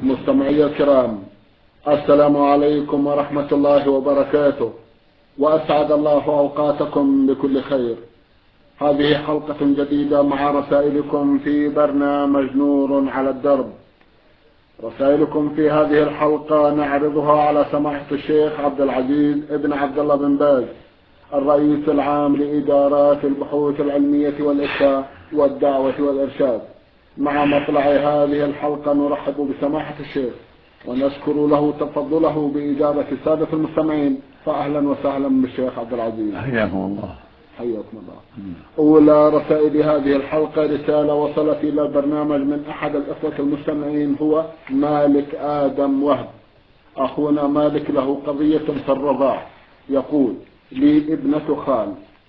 مستمعي الكرام، السلام عليكم ورحمة الله وبركاته، وأسعد الله أوقاتكم بكل خير. هذه حلقة جديدة مع رسائلكم في برنامج نور على الدرب. رسائلكم في هذه الحلقة نعرضها على سماحة الشيخ عبد العزيز ابن عبد الله بن باز، الرئيس العام لإدارات البحوث العلمية والإفتاء والدعوة والإرشاد. مع مطلع هذه الحلقة نرحب بسماحة الشيخ ونشكر له تفضله بإجابة السادة المستمعين، فأهلا وسهلا بالشيخ عبد العزيز. حياكم الله. حياكم الله. أولى رسائل هذه الحلقة رسالة وصلت إلى البرنامج من أحد الإخوة المستمعين، هو مالك آدم وهب. أخونا مالك له قضية في الرضاع. يقول: لي ابنة خال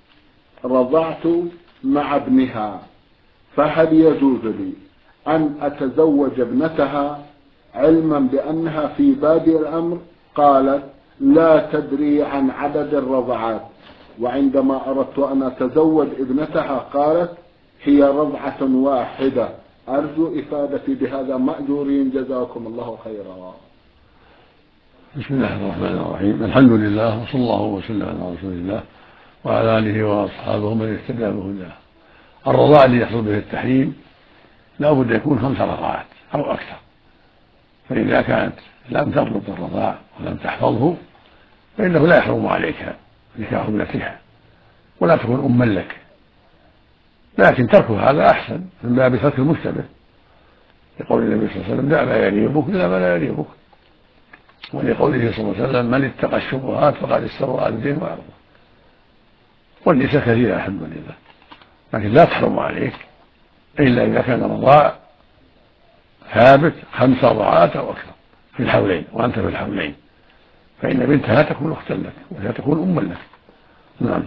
رضعت مع ابنها، فهل يجوز لي أن أتزوج ابنتها علما بأنها في بادئ الأمر قالت لا تدري عن عدد الرضعات، وعندما أردت أن أتزوج ابنتها قالت هي رضعة واحدة؟ أرجو إفادتي بهذا مأجورين، جزاكم الله خيرا. بسم الله الرحمن الرحيم. الحمد لله، وصلى الله وسلم على رسول الله وعلى آله وأصحابه من اهتدى بهداه. الرضاع الذي يحصل به التحريم لا بد يكون 5 رضعات أو أكثر، فإذا كانت لم تضبط الرضاع ولم تحفظه فإنه لا يحرم عليك نكاح ابنتها ولا تكون أما لك، لكن تركها هذا أحسن من باب ترك المشتبه، لقول النبي صلى الله عليه وسلم: دع ما يريبك إلى ما لا يريبك، ولقوله صلى الله عليه وسلم: من اتقى الشبهات فقد استبرأ لدينه وعرضه. والنساء كثيرة الحمد لله، لكن لا تحرم عليك إلا إذا كان الرضاع ثابت 5 رضعات أو أكثر في الحولين، وأنت في الحولين، فإن بنتها تكون أختا لك ولا تكون أما لك. نعم.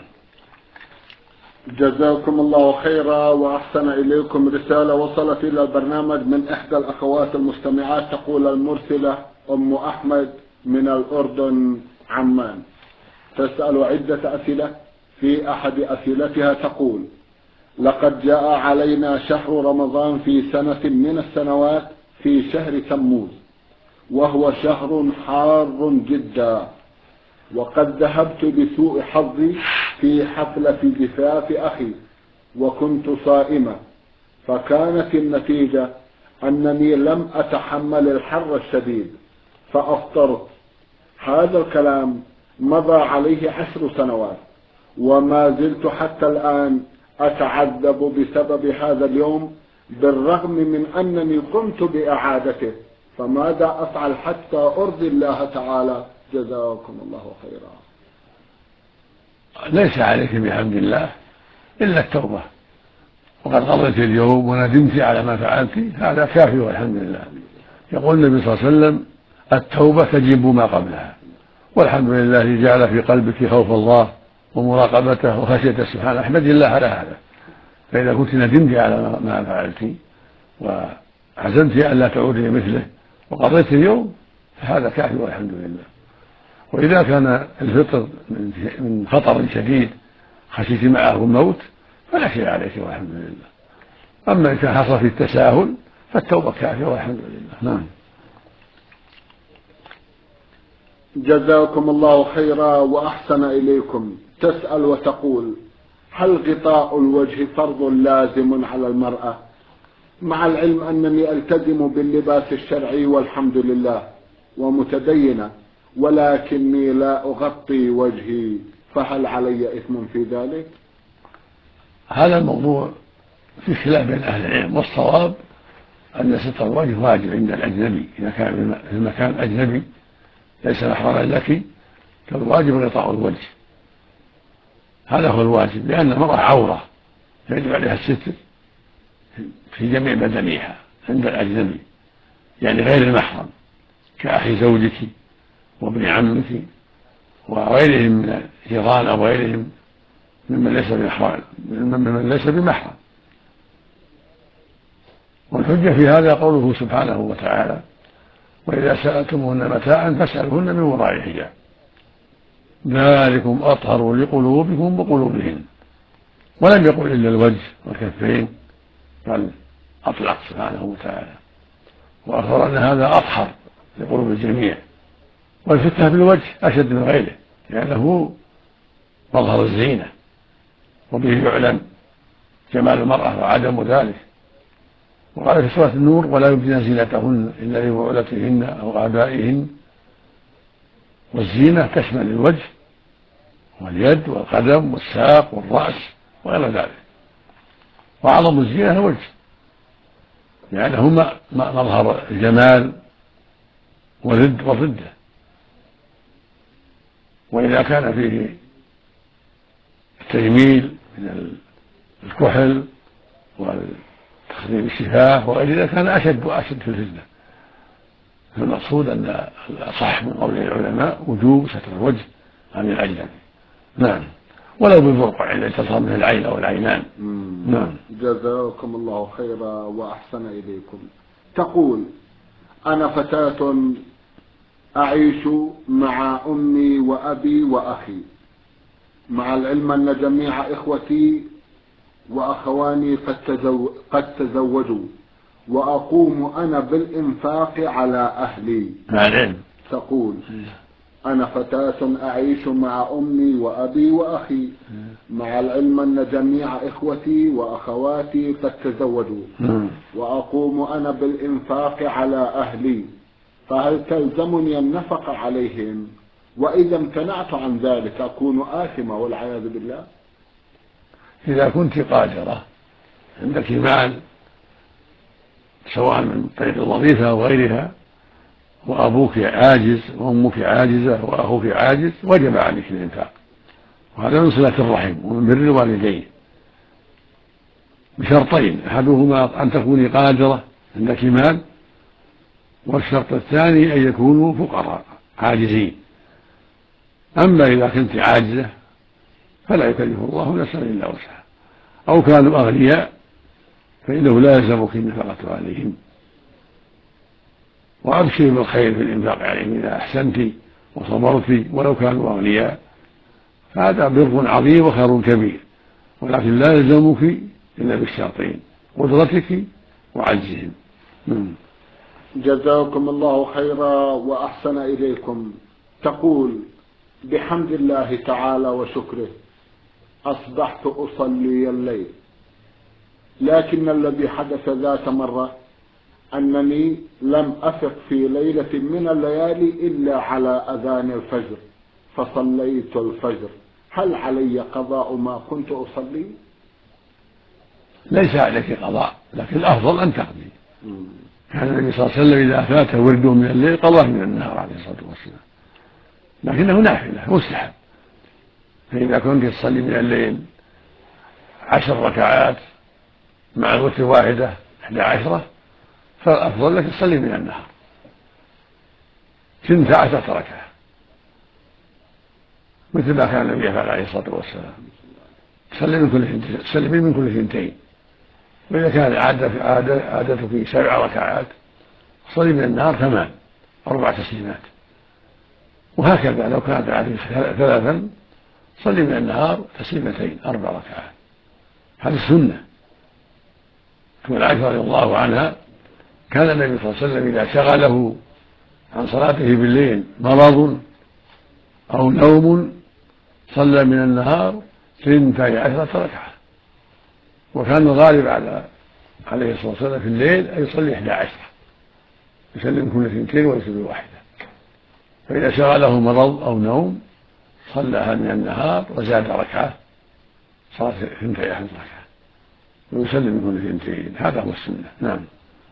جزاكم الله خيرا وأحسن إليكم. رسالة وصلت إلى البرنامج من إحدى الأخوات المستمعات، تقول المرسلة أم أحمد من الأردن عمان، تسأل عدة أسئلة. في أحد أسئلتها تقول: لقد جاء علينا شهر رمضان في سنة من السنوات في شهر تموز، وهو شهر حار جدا، وقد ذهبت بسوء حظي في حفلة زفاف أخي وكنت صائمة، فكانت النتيجة أنني لم أتحمل الحر الشديد فأفطرت. هذا الكلام مضى عليه 10 سنوات وما زلت حتى الآن أتعذب بسبب هذا اليوم، بالرغم من أنني قمت بإعادته، فماذا أفعل حتى أرضي الله تعالى؟ جزاكم الله خيرا. ليس عليك بحمد الله إلا التوبة، وقد قضيت اليوم وندمت على ما فعلت، هذا كافي والحمد لله. يقول النبي صلى الله عليه وسلم: التوبة تجب ما قبلها، والحمد لله الذي جعل في قلبك خوف الله ومراقبته وخشيته سبحانه. احمد الله على هذا. فإذا كنت ندمت على ما فعلت وعزمت أن لا تعودي مثله وقضيت اليوم، فهذا كافي والحمد لله. وإذا كان الفطر من خطر شديد خشيت معه الموت فلا شيء عليك والحمد لله. أما إن كان حصل في التساهل فالتوبة كافية والحمد لله. نعم. جزاكم الله خيرا وأحسن إليكم. تسأل وتقول: هل غطاء الوجه فرض لازم على المرأة؟ مع العلم أنني ألتزم باللباس الشرعي والحمد لله ومتدينة، ولكني لا أغطي وجهي، فهل علي إثم في ذلك؟ هذا الموضوع في خلاف بين أهل العلم، والصواب أن ستر الوجه واجب عند الأجنبي. إذا كان في مكان أجنبي ليس محرما لك فالواجب غطاء الوجه، هذا هو الواجب، لأن المرأة عورة يجب عليها الستر في جميع بدنها عند الأجنبي، يعني غير المحرم، كأخي زوجك وابن عمك وغيرهم من الجيران أو غيرهم ممن ليس بمحرم. والحجة في هذا قوله سبحانه وتعالى: وإذا سألتموهن متاعا فاسألوهن من وراء حجاب، ذلكم أطهر لقلوبكم وقلوبهن. ولم يقل إلا الوجه والكفين، بل أطلق سبحانه وتعالى. وأخبر أن هذا أطهر لقلوب الجميع. والفتنة في الوجه أشد من غيره لأنه مظهر الزينة وبه يعلم جمال المرأة وعدم ذلك. وقال في سورة النور: ولا يبدين زينتهن إلا لبعولتهن أو آبائهن. والزينة تشمل الوجه واليد والقدم والساق والرأس وغير ذلك. وأعظم الزينة الوجه لأنه مظهر الجمال والردة. وإذا كان فيه التجميل من الكحل وتخدير الشفاه وغير ذلك كان أشد وأشد في الفتنة. فالمقصود أن الأصح من قول العلماء وجوب ستر الوجه عن الأجنبي. نعم، ولو بالبرقع إذا تظهر منه العين أو العينان. نعم. جزاكم الله خيرا وأحسن إليكم. تقول: أنا فتاة أعيش مع أمي وأبي وأخي، مع العلم أن جميع إخوتي وأخواني قد تزوجوا، وأقوم أنا بالإنفاق على أهلي. تقول: أنا فتاة أعيش مع أمي وأبي وأخي، مع العلم أن جميع إخوتي وأخواتي قد تزوجوا، وأقوم أنا بالإنفاق على أهلي، فهل تلزمني النفقة عليهم؟ وإذا امتنعت عن ذلك أكون آثمة والعياذ بالله. إذا كنت قادرة عندك مال سواء من طريق الوظيفة أو غيرها، وأبوك عاجز وأمك عاجزة وأخوك عاجز، وجب عليك الإنفاق، وهذا من صلة الرحم ومن بر الوالدين بشرطين: أحدهما أن تكوني قادرة عندك مال، والشرط الثاني أن يكونوا فقراء عاجزين. أما إذا كنت عاجزة فلا يكلف الله نفسا إلا وسعها، أو كانوا أغنياء فإنه لا يلزمك النفقة عليهم. وأبشر بالخير في الإنفاق عليهم إذا أحسنت وصبرت ولو كانوا أغنياء، فهذا بر عظيم وخير كبير، ولكن لا يلزمك إلا بالشرطين: قدرتك وعجزهم. جزاكم الله خيرا وأحسن إليكم. تقول: بحمد الله تعالى وشكره أصبحت أصلي الليل، لكن الذي حدث ذات مرة أنني لم أفق في ليلة من الليالي إلا على أذان الفجر فصليت الفجر، هل علي قضاء ما كنت أصلي؟ ليس عليك قضاء، لكن الأفضل أن تقضي. كان النبي صلى الله عليه وسلم إذا فاته ورده من الليل قضاه من النهار عليه الصلاة والسلام، لكنه نافلة مستحب. فإذا كنت تصلي من الليل 10 ركعات مع الوتر واحدة 11، فالأفضل لك تصلي من النهار 12 ركعة مثل ما كان النبي يفعل عليه الصلاة والسلام، تسلمين من كل 2. وإذا كان عادتك 7 ركعات صلي من النهار 8 4 تسليمات. وهكذا لو كانت عادتك 3 صلي من النهار 2 4 ركعات. هذه السنة. تقول عائشة رضي الله عنها: كان النبي صلى الله عليه وسلم إذا شغله عن صلاته بالليل مرض أو نوم صلى من النهار 12 ركعة. وكان الغالب عليه الصلاة والسلام في الليل أن يصلي 11، يسلم كل 2 ويسلم 1. فإذا شغله مرض أو نوم صلىها من النهار وزاد ركعة صارت 12 ركعة ويسلم كل 2. هذا هو السنة. نعم.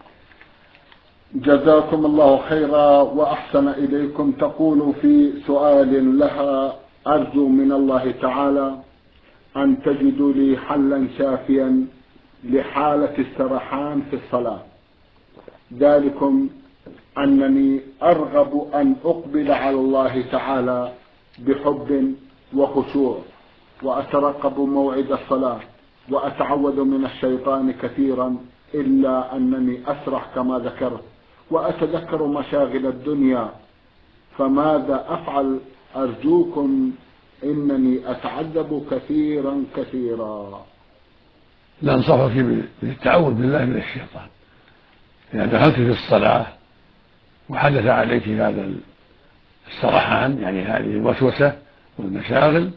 جزاكم الله خيرا وأحسن إليكم. تقول في سؤال لها: أرجو من الله تعالى أن تجدوا لي حلا شافيا لحالة السرحان في الصلاة، ذلكم أنني أرغب أن أقبل على الله تعالى بحب وخشوع، وأترقب موعد الصلاة، وأتعوذ من الشيطان كثيرا، إلا أنني أسرح كما ذكرت وأتذكر مشاغل الدنيا، فماذا أفعل؟ أرجوكم، إنني أتعذب كثيرا كثيرا. ننصحك بالتعوذ بالله من الشيطان، إذا دخلت في الصلاة وحدث عليك هذا السرحان، يعني هذه الوسوسة والمشاغل،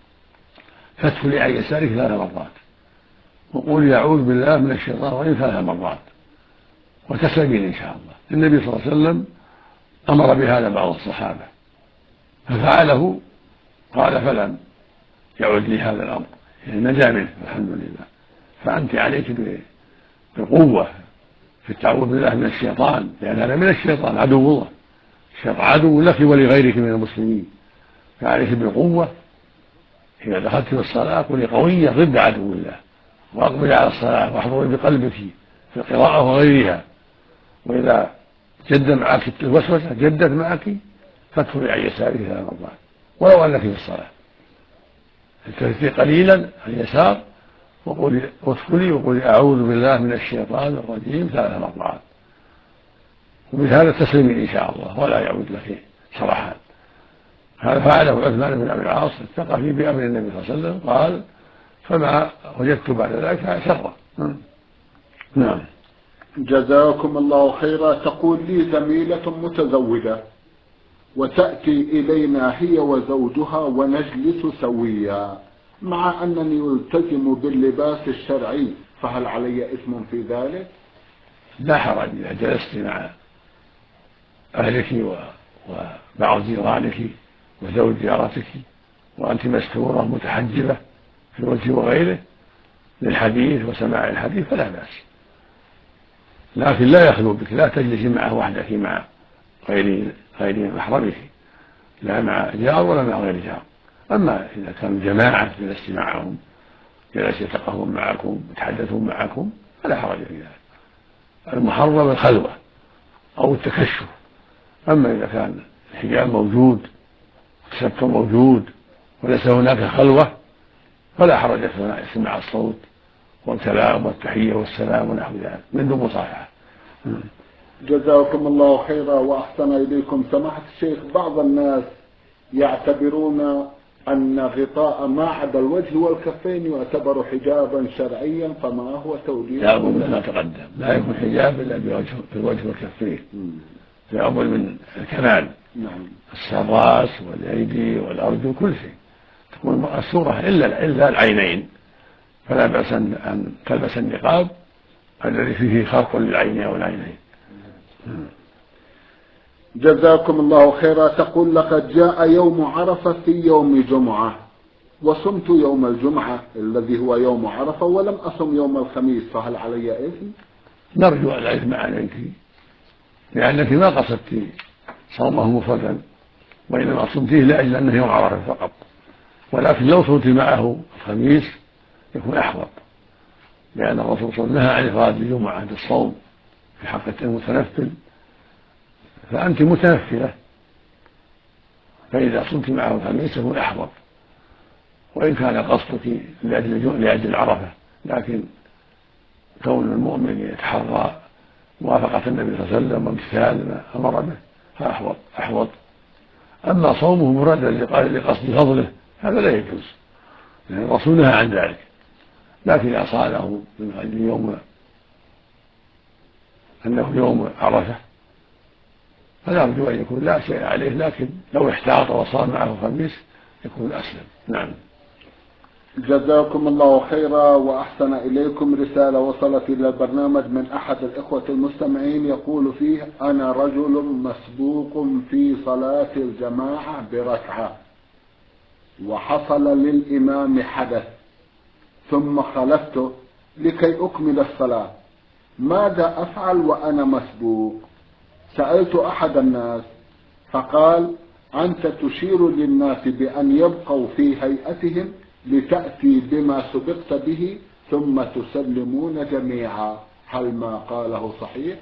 فادخلي عن يسارك 3 مرات، وقولي أعوذ بالله من الشيطان الرجيم 3 مرات، وتسلمين إن شاء الله. النبي صلى الله عليه وسلم أمر بهذا بعض الصحابة ففعله، قال فلم يعد لي هذا الأمر، يعني نجا منه الحمد لله. فأنت عليك بقوة في التعوذ بالله من الشيطان، لأن هذا من الشيطان عدو الله، الشيطان عدو لك ولغيرك من المسلمين، فعليك بالقوة. إذا دخلت في الصلاة كوني قوية ضد عدو الله، وأقبل على الصلاة واحضري بقلبك في القراءة وغيرها. وإذا جد معك الوسوسة جدت معك، فادخلي عن يسارك 3 مرات ولو أنك في الصلاة، التفتي قليلا عن اليسار وادخلي وقولي أعوذ بالله من الشيطان الرجيم 3 مرات، وبهذا تسلمي إن شاء الله ولا يعود لك سرحان. هذا فعله عثمان بن أبي العاص، اتقى فيه بأمر النبي صلى الله عليه وسلم، قال فما وجدت بعد ذلك شرا. نعم. جزاكم الله خيرا. تقول لي زميلة متزوجة وتأتي إلينا هي وزوجها ونجلس سويا، مع أنني ألتزم باللباس الشرعي، فهل علي إثم في ذلك؟ لا حرج إذا جلست مع أهلك وبعض جيرانك وزوج جارتك وأنت مستورة متحجبة في الوجه وغيره للحديث وسماع الحديث فلا بأس، لكن لا يخلو بك، لا تجلسي معه وحدك مع غير محرمك، لا مع جار ولا مع غير جار. أما إذا كان جماعة جلست معهم، جلس يتقهون معكم يتحدثون معكم فلا حرج في ذلك. المحرم الخلوة أو التكشف. أما إذا كان الحجاب موجود والستر موجود وليس هناك خلوة فلا حرج في سماع الصوت والكلام والتحية والسلام ونحو ذلك من دون مصافحة. جزاكم الله خيرا وأحسن إليكم. سماحة الشيخ، بعض الناس يعتبرون أن غطاء ما عدا الوجه والكفين يعتبر حجابا شرعيا، فما هو توجيه؟ لا أقول ما تقدم، لا يكون حجاب إلا في الوجه والكفين، يعمل من الكمال. نعم. الراس والأيدي والأرجل كل شيء تكون مأسورة إلا العينين، فلا بأس أن تلبس النقاب الذي فيه خرق للعين أو العينين. جزاكم الله خيرا. تقول لقد جاء يوم عرفة في يوم جمعة، وصمت يوم الجمعة الذي هو يوم عرفة ولم أصم يوم الخميس، فهل علي إثم؟ نرجو أن لا إثم عليك، لأنك ما قصدت صومه مفردا، وإنما صمتيه لأجل أنه يوم عرفة فقط، ولكن لو صمت معه الخميس يكون أحوط، لأن الرسول صلى الله عليه وسلم نهى عن إفراد الجمعة بالصوم في حق المتنفل، فأنت متنفلة، فإذا صمت معه الخميس يكون أحوط، وإن كان قصدك لأجل عرفة، لكن كون المؤمن يتحرى موافقة النبي صلى الله عليه وسلم وامتثال ما أمر به فأحوط. أما صومه مردا لقصد فضله هذا لا يجوز، لأن الرسول نهى عن ذلك، لكن إذا صاله من أجل يوم أنه يوم عرفة فلا أرجو أن يكون لا شيء عليه، لكن لو احتاط وصام معه الخميس يكون أسلم. نعم. جزاكم الله خيرا وأحسن إليكم. رسالة وصلت إلى البرنامج من أحد الإخوة المستمعين يقول فيه: أنا رجل مسبوق في صلاة الجماعة بركعة، وحصل للإمام حدث ثم خلفته لكي أكمل الصلاة، ماذا أفعل وأنا مسبوق؟ سألت أحد الناس فقال: أنت تشير للناس بأن يبقوا في هيئتهم لتأتي بما سبقت به ثم تسلمون جميعا، هل ما قاله صحيح؟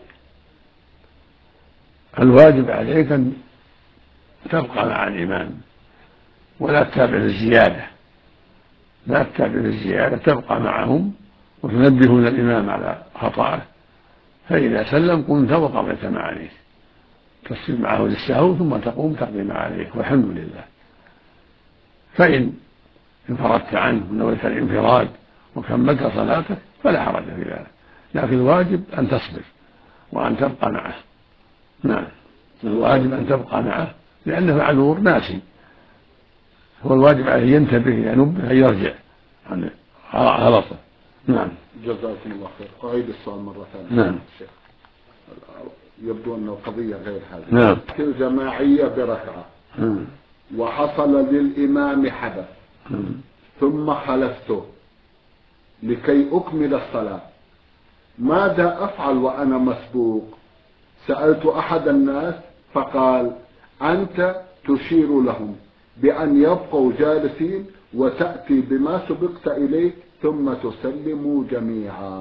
الواجب عليك أن تبقى مع الإمام ولا تتابع الزيادة، لا تتابع الزيادة، تبقى معهم وتنبهون الإمام على خطأه، فإذا سلم قمت وقضيت ما عليك، تسجد معه للسهو ثم تقوم تقضي ما عليك والحمد لله. فإن انفردت عنه ونويت الانفراد وكملت صلاتك فلا حرج في ذلك، لكن الواجب أن تصبر وأن تبقى معه. نعم، الواجب أن تبقى معه لأنه معذور ناسي، هو الواجب عليه ينتبه ينبه أن يرجع عن غلطه. نعم. جزاكم الله خير. أعيد السؤال مرة ثانية. نعم. شيخ يبدو أنه قضية غير هذه. نعم. الجماعية بركعة وحصل للإمام حدث ثم خلفته لكي أكمل الصلاة، ماذا أفعل وأنا مسبوق؟ سألت أحد الناس فقال أنت تشير لهم بأن يبقوا جالسين وتأتي بما سبقت إليه ثم تسلموا جميعا.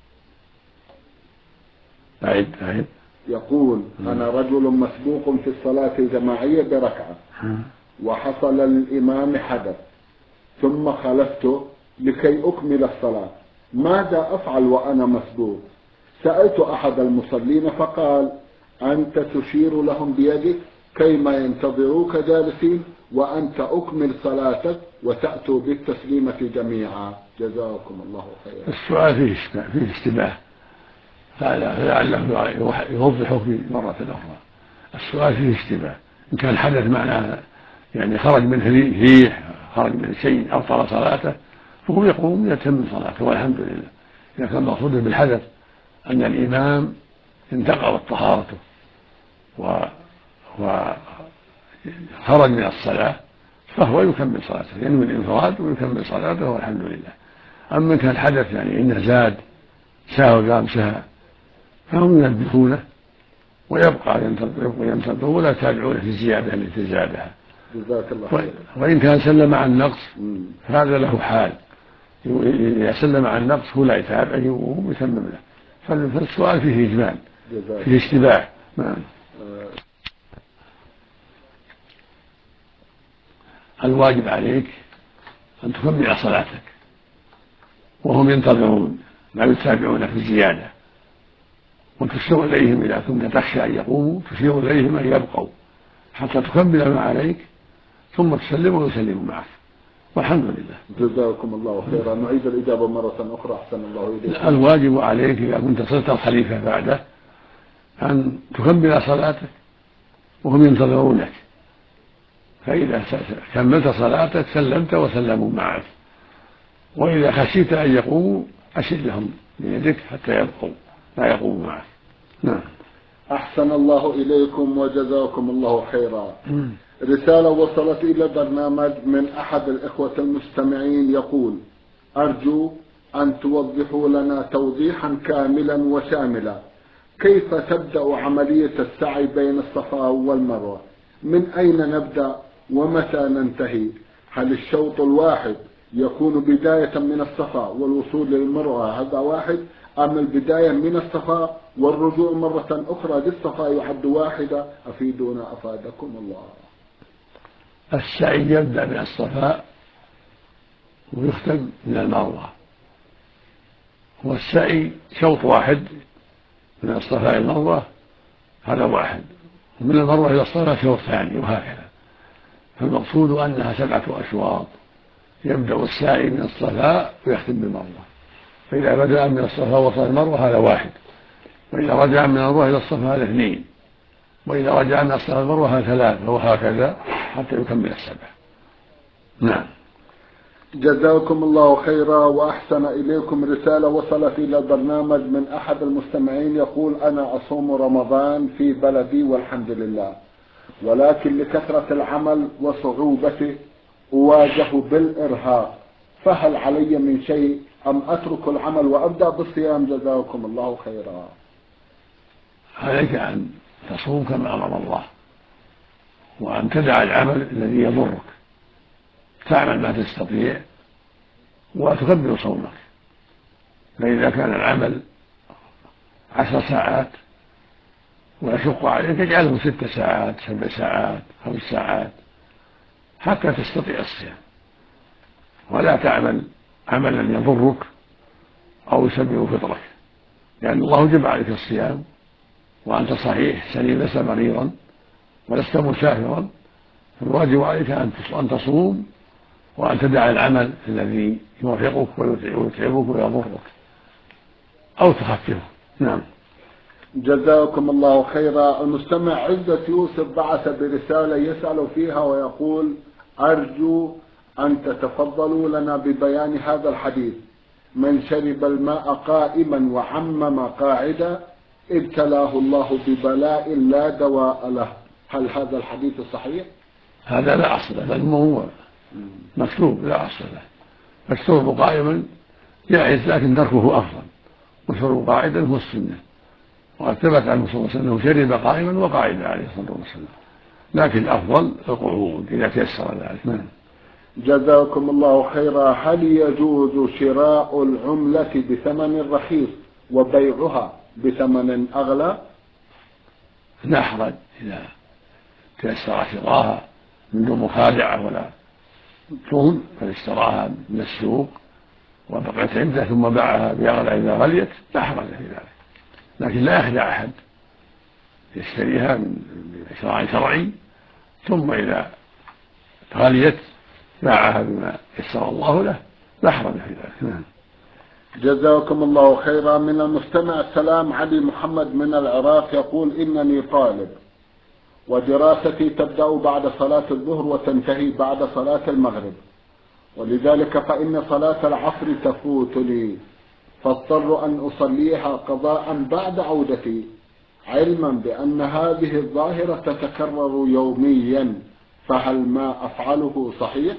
أعد. يقول أنا رجل مسبوق في الصلاة الجماعية بركعة وحصل للإمام حدث ثم خلفته لكي أكمل الصلاة، ماذا أفعل وأنا مسبوق؟ سألت أحد المصلين فقال أنت تشير لهم بيدك كيما ينتظروك جالسين وأنت أكمل صلاتك وتأتوا بالتسليمة جميعا. جزاكم الله خيرا. السؤال فيه اشتباه فلعله يوضحه في مرة أخرى. السؤال فيه اشتباه، إن كان حدث معناه يعني خرج منه ريح، خرج منه شيء أبطل صلاته، فهو يقوم يتم صلاته والحمد لله. إذا كان مقصوده بالحدث أن الإمام انتقضت طهارته وخرج من الصلاة فهو يكمل صلاته، ينوي الانفراد ويكمل صلاته والحمد لله. أما كان حدث يعني إنه زاد سهى وقام سهى فهم ينبهونه ويبقى ينتظر ولا يتابعونه في الزيادة التي زادها. جزاك الله خير. وإن كان سلم عن النقص فهذا له حال، إذا سلم عن النقص هو لا يتابع ويتمم له، فالسؤال فيه إجمال فيه اشتباه. الواجب عليك أن تكمل صلاتك وهم ينتظرون لا يتابعونك في الزيادة، وتشير إليهم إذا كنت تخشى أن يقوموا تشير إليهم أن يبقوا حتى تكمل ما عليك ثم تسلم ويسلموا معك والحمد لله. جزاكم الله خيرا. نعيد الإجابة مرة أخرى أحسن الله إليكم. الواجب عليك إذا كنت صرت الخليفة بعده أن تكمل صلاتك وهم ينتظرونك، فإذا كملت صلاتك سلمت وسلموا معك، وإذا خشيت أن يقوموا أشر لهم بيدك حتى يبقوا لا يقوموا معك. نعم. أحسن الله إليكم وجزاكم الله خيرا. رسالة وصلت إلى البرنامج من أحد الإخوة المستمعين يقول أرجو أن توضحوا لنا توضيحا كاملا وشاملا كيف تبدأ عملية السعي بين الصفا والمروة، من أين نبدأ ومتى ننتهي؟ هل الشوط الواحد يكون بداية من الصفا والوصول للمروة هذا واحد، أم البداية من الصفا والرجوع مرة أخرى للصفا يعد واحدة؟ أفيدونا أفادكم الله. السعي يبدأ من الصفا ويختم من المروة، والسعي شوط واحد من الصفا إلى المروة هذا واحد، ومن المروة إلى الصفا شوط ثاني وهكذا. فالمقصود أنها 7 أشواط، يبدأ السعي من الصفا ويختم بالمروة، فإذا بدأ من الصفا وصل المروة هذا واحد، وإذا رجع من المروة إلى الصفا هذا 2، وإذا رجع من الصفا إلى المروة هذا 3، وهكذا حتى يكمل 7. نعم. جزاكم الله خيرا وأحسن إليكم. رسالة وصلت إلى البرنامج من أحد المستمعين يقول أنا أصوم رمضان في بلدي والحمد لله، ولكن لكثرة العمل وصعوبته أواجه بالإرهاق، فهل علي من شيء أم أترك العمل وأبدأ بالصيام؟ جزاكم الله خيرا. عليك أن تصوم كما أمر الله، وأن تدع العمل الذي يضرك، تعمل ما تستطيع وتكبر صومك. فإذا كان العمل 10 ساعات ويشق عليك اجعله 6 ساعات 7 ساعات 5 ساعات حتى تستطيع الصيام، ولا تعمل عملا يضرك أو يسبب فطرك، لأن الله جب عليك الصيام وأنت صحيح سليم لست مريضا ولست مسافرا، فالواجب عليك أن تصوم وأن تدع العمل الذي يرهقك ويتعبك ويضرك أو تخففه. نعم. جزاكم الله خيرا. المستمع عزة يوسف بعث برسالة يسأل فيها ويقول: أرجو أن تتفضلوا لنا ببيان هذا الحديث: من شرب الماء قائما وعمم قاعدا ابتلاه الله ببلاء لا دواء له. هل هذا الحديث صحيح؟ هذا لا أصل له، بل هو مكتوب لا أصل له. الشرب قائما جائز لكن تركه أفضل، والشرب قاعدا هو السنة، وقد ثبت عنه صلى الله عليه وسلم شرب قائما وقاعدا عليه الصلاة والسلام، لكن الأفضل القعود إذا تيسر ذلك. جزاكم الله خيرا. هل يجوز شراء العملة بثمن رخيص وبيعها بثمن أغلى؟ لا حرج إذا تيسر شراها من دون مخادعة ولا ظلم، فاشتراها من السوق وبقيت عنده ثم باعها بأغلى إذا غليت لا حرج في ذلك، لكن لا يخدع أحد، يشتريها من شراء شرعي ثم إذا غليت باعها بما يسر الله له لا حرج في ذلك. جزاكم الله خيرا. من المستمع سلام علي محمد من العراق يقول: إنني طالب ودراستي تبدأ بعد صلاة الظهر وتنتهي بعد صلاة المغرب، ولذلك فإن صلاة العصر تفوتني، فاضطر أن أصليها قضاء بعد عودتي، علما بأن هذه الظاهرة تتكرر يوميا، فهل ما أفعله صحيح؟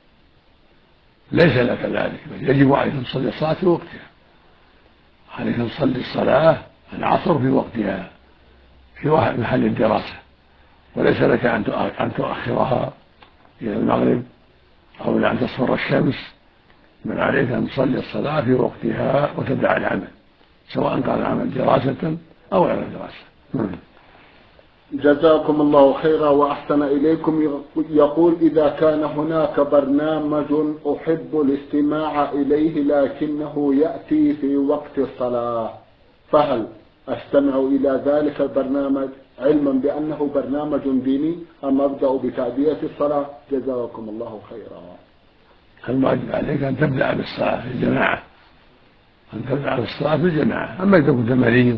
ليس لك ذلك، بل يجب عليك أن تصلي الصلاة في وقتها، عليك أن تصلي الصلاة العصر في وقتها في محل الدراسة، وليس لك أن تؤخرها إلى المغرب أو إلى أن تصفر الشمس، بل عليك أن تصلي الصلاة في وقتها وتدع العمل، سواء كان العمل دراسة أو غير دراسة. جزاكم الله خيرا وأحسن إليكم. يقول: إذا كان هناك برنامج أحب الاستماع إليه لكنه يأتي في وقت الصلاة، فهل أستمع إلى ذلك البرنامج علما بأنه برنامج ديني أم أبدأ بتأدية الصلاة؟ جزاكم الله خيرا. الواجب عليك أن تبدأ بالصلاة في الجماعة، أما إذا كنت مريض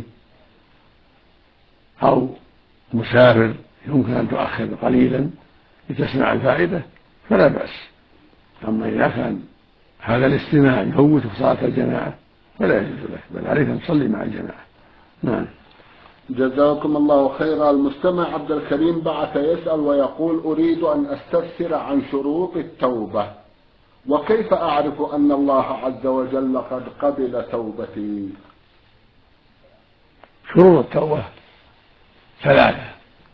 أو مسافر يمكن أن تؤخر قليلا لتسمع الفائدة فلا بأس، أما إذا كان هذا الاستماع يفوت صلاة الجماعة فلا يجوز لك، بل عليك أن تصلي مع الجماعة. نعم. جزاكم الله خيرا. المستمع عبد الكريم بعث يسأل ويقول: أريد أن أستفسر عن شروط التوبة، وكيف أعرف أن الله عز وجل قد قبل توبتي؟ شروط التوبة ثلاثة: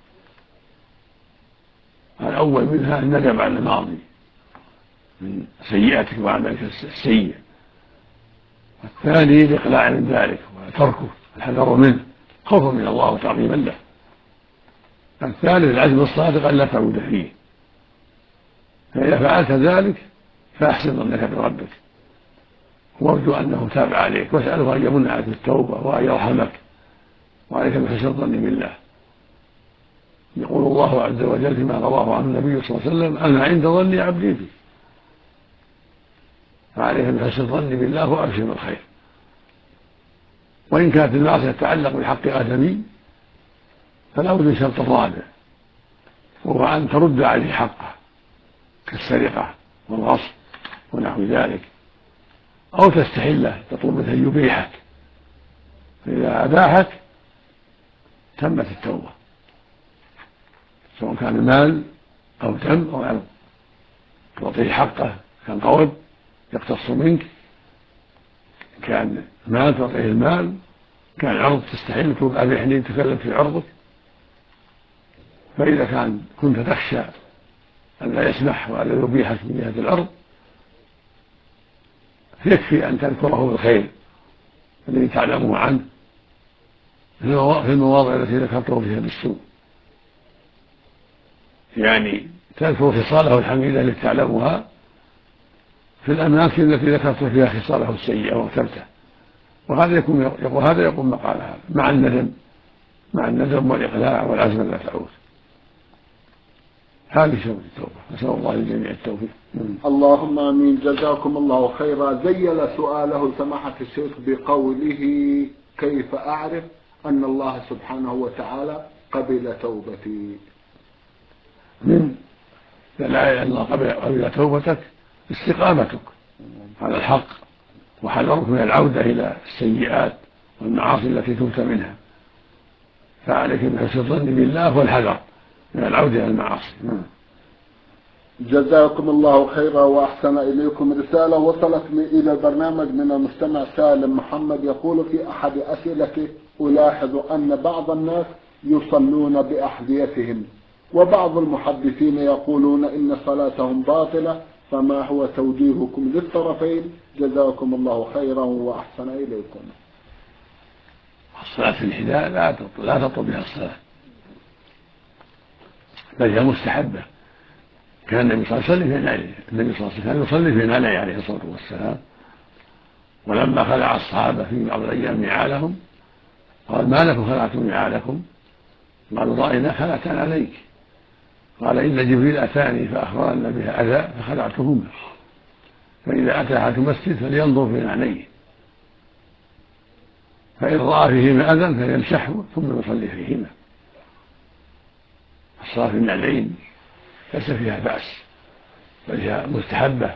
الأول منها الندم على الماضي من سيئاتك وعملك السيء، والثاني الإقلاع من ذلك وتركه الحذر منه خوفا من الله وتعظيما له، الثالث العزم الصادق أن لا تعود فيه، فإذا فعلت ذلك فأحسن ظنك بربك وارجو أنه تاب عليك، واسأله أن يمن عليك بالتوبة وأن يرحمك، وعليك بحسن الظن بالله. يقول الله عز وجل فيما رواه عن النبي صلى الله عليه وسلم: أنا عند ظن عبدي بي، فعليك بحسن الظن بالله وأبشر بالخير. وإن كانت المعصية تتعلق بحق آدمي فلا بد من شرط الرابع، وهو أن ترد عليه حقه كالسرقة والغصب ونحو ذلك، أو تستحله تطلب منه أن يبيحك، فإذا أباحك تمت التوبة، سواء كان مال أو دم أو عرض، تعطيه حقه، كان قول يقتص منك، كان مال تعطيه المال، كان عرض تستحيل تقول أبيحني تكلم في عرضك. فإذا كنت تخشى أن لا يسمح وأن لا يبيحك من جهة الأرض يكفي أن تذكره بالخير الذي تعلمه عنه في المواضع التي ذكرته فيها بالسوء، يعني تذكر خصاله الحميدة التي تعلمها في الأماكن التي ذكرت فيها خصاله السيئة واغتبته، وهذا يقوم مقال هذا مع الندم والإقلاع والعزم لا تعود. هذه شروط التوبة، نسأل الله للجميع التوفيق. اللهم آمين. جزاكم الله خيرا. زيل سؤاله سماحة الشيخ بقوله: كيف أعرف أن الله سبحانه وتعالى قبل توبتي؟ من دلائل أن الله قبل توبتك استقامتك على الحق، وحذرك من العودة إلى السيئات والمعاصي التي تبت منها، فعليك بحسن الظن بالله والحذر من العودة إلى المعاصي. جزاكم الله خيرا وأحسن إليكم. رسالة وصلت إلى البرنامج من المستمع سالم محمد، يقول في أحد أسئلته: ألاحظ أن بعض الناس يصلون بأحذيتهم، وبعض المحدثين يقولون إن صلاتهم باطلة، فما هو توجيهكم للطرفين؟ جزاكم الله خيرا وأحسن إليكم. الصلاة في الحذاء لا تبطل بها الصلاة، بل هي مستحبة. كان النبي صلى الله عليه وسلم في نعله، النبي صلى الله عليه وسلم كان يصلي في نعله عليه الصلاة والسلام، ولما خلع الصحابة في بعض الأيام نعالهم قال: ما لكم خلعتم نعالكم؟ قالوا: رأينا خلعتان عليك. قال: إن جبريل أتاني فأخبرنا بها أذى فخلعتهما، فإذا أتى أحد المسجد فلينظر في نعليه، فإن رأى فيهما أذى فليمسحه ثم يصلي فيهما. الصلاة في النعلين ليس فيها بأس، بل هي مستحبة.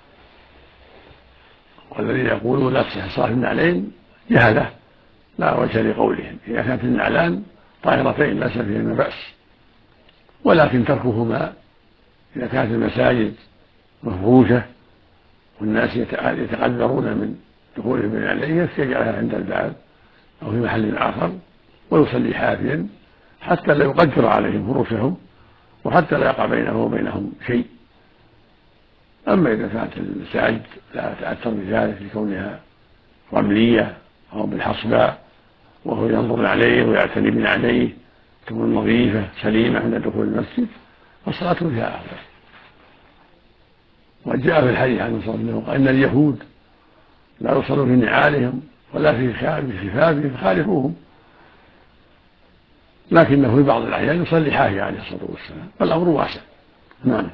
والذين يقولون لا تصح الصلاة في النعلين جهلة لا وجه لقولهم. إذا كانت النعلان طاهرتين ليس فيهما بأس، ولكن تركهما إذا كانت المساجد مفروشة والناس يتقدرون من دخولهم بالنعلين يجعلها عند الباب أو في محل آخر ويصلي حافيا حتى لا يقدر عليهم فروشهم، وحتى لا يقع بينه وبينهم شيء. أما إذا كانت المساجد لا تأثر بذلك لكونها رملية أو بالحصباء وهو ينظر عليه ويعتني من عليه تكون نظيفة سليمة عند دخول المسجد، فالصلاة فيها أفضل. وجاء في الحديث عن صلى الله عليه وسلم أن اليهود لا يصلوا في نعالهم ولا في خفافهم فخالفوهم، لكنه في بعض الأحيان يصلي حافي عليه الصلاة والسلام، فالأمر واسع. نعم.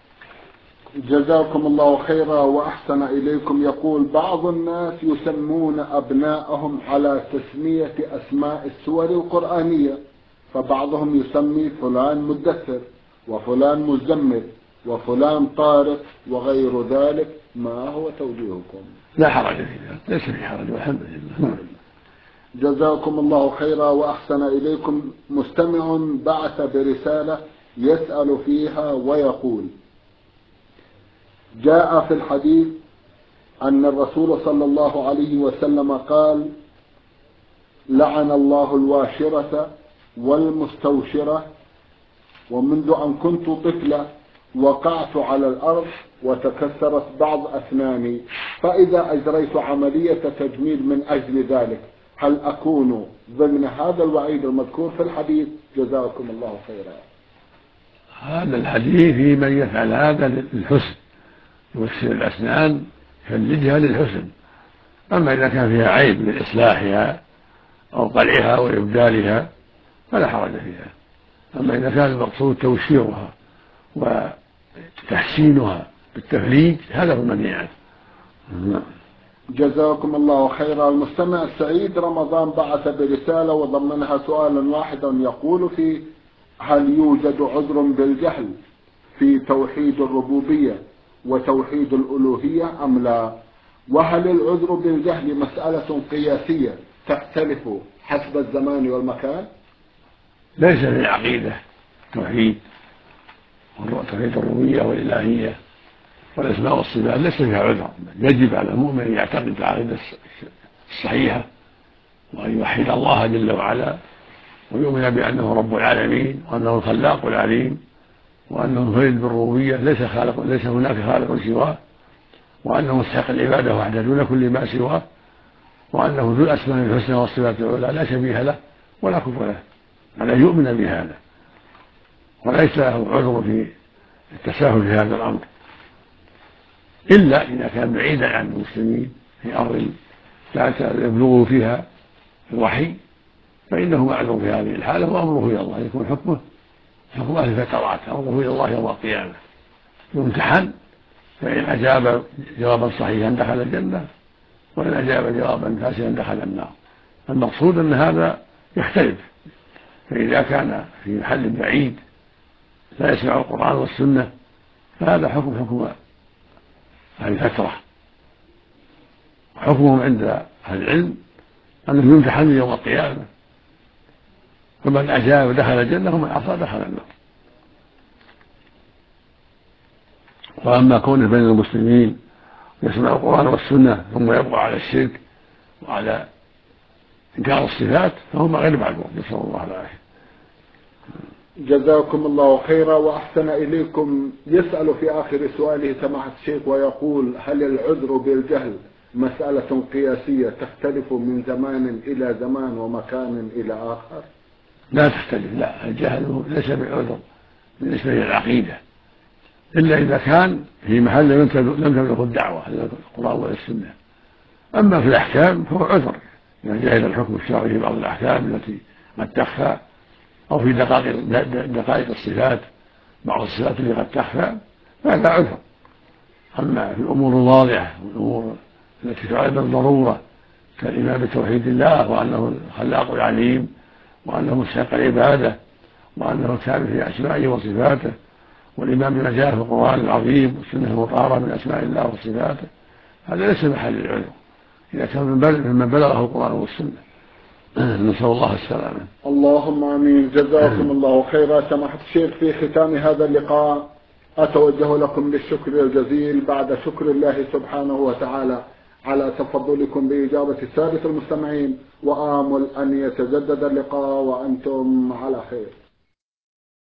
جزاكم الله خيرا وأحسن إليكم. يقول: بعض الناس يسمون أبناءهم على تسمية أسماء السور القرآنية، فبعضهم يسمي فلان مدثر وفلان مزمل وفلان طارق وغير ذلك، ما هو توجيهكم؟ لا حرج في ذلك، ليس في حرج والحمد لله. جزاكم الله خيرا وأحسن إليكم. مستمع بعث برسالة يسأل فيها ويقول: جاء في الحديث أن الرسول صلى الله عليه وسلم قال: لعن الله الواشرة والمستوشرة، ومنذ أن كنت طفلة وقعت على الأرض وتكسرت بعض أسناني، فإذا أجريت عملية تجميل من أجل ذلك هل أكون ضمن هذا الوعيد المذكور في الحديث؟ جزاكم الله خيرا. هذا الحديث في من يفعل هذا للحسن، يكسر الأسنان يفلجها للحسن. أما إذا كان فيها عيب لإصلاحها أو قلعها وإبدالها فلا حرج فيها. أما إذا كان المقصود توشيرها وتحسينها بالتفليج هذا هو المنهي عنه. جزاكم الله خيرا. المستمع السعيد رمضان بعث برسالة وضمنها سؤالا واحدا يقول فيه: هل يوجد عذر بالجهل في توحيد الربوبية وتوحيد الألوهية أم لا؟ وهل العذر بالجهل مسألة قياسية تختلف حسب الزمان والمكان؟ ليس في العقيدة توحيد الربوبية والإلهية والأسماء والصفات ليس فيها عذر، يجب على المؤمن أن يعتقد العقيدة الصحيحة وأن يوحد الله جل وعلا ويؤمن بأنه رب العالمين وأنه الخلاق العليم وأنه منفرد بالربوبية ليس هناك خالق سواه، وأنه مستحق العبادة وحده دون كل ما سواه، وأنه ذو الأسماء الحسنى والصفات العلى لا شبيه له ولا كفر له، على يؤمن بهذا وليس له عذر في التساهل في هذا الأمر، إلا إذا كان بعيدا عن المسلمين في أرض لا يبلغه فيها الوحي فإنه معذور في هذه الحالة وأمره إلى الله، يكون حكمه حكم أهل الفترات، أمره إلى الله يوم القيامة يمتحن، فإن أجاب جوابا صحيحا دخل الجنة وإن أجاب جوابا فاسدا دخل النار. المقصود أن هذا يختلف. فإذا كان في محل بعيد لا يسمع القرآن والسنة فهذا حكم أهل الفترة، وحكمهم عند أهل العلم أنه يمتحن يوم القيامة، فمن أجاب دخل الجنة ومن عصى دخل النار. وأما كونه بين المسلمين يسمع القرآن والسنة ثم يبقى على الشرك وعلى إنكار الصفات فهو غير معلوم، نسأل الله العافية. جزاكم الله خيرا وأحسن إليكم. يسأل في آخر سؤاله سماحة الشيخ ويقول: هل العذر بالجهل مسألة قياسية تختلف من زمان إلى زمان ومكان إلى آخر؟ لا تختلف، لا، الجهل ليس بعذر بالنسبة للعقيدة إلا إذا كان في محل لم تبلغ الدعوة إلى القرآن والسنة. أما في الأحكام فهو عذر إذا جهل الحكم الشرعي في بعض الأحكام التي قد تخفى، أو في دقائق الصفات، بعض الصفات التي قد تخفى فهذا عذر. أما في الأمور الواضحة والأمور التي تعلم بالضرورة كالإيمان بتوحيد الله وأنه الخلاق العليم وأنه مستحق العبادة وأنه الكامل في أسمائه وصفاته، والإيمان بما جاء في القرآن العظيم والسنة المطهرة من أسماء الله وصفاته، هذا ليس محل العذر إذا كان ممن بلغه القرآن والسنة. نسأل الله السلامة. اللهم آمين. جزاكم الله خيرا. سماحة الشيخ، في ختام هذا اللقاء أتوجه لكم بالشكر الجزيل بعد شكر الله سبحانه وتعالى على تفضلكم بإجابة السادة المستمعين، وآمل أن يتجدد اللقاء وأنتم على خير.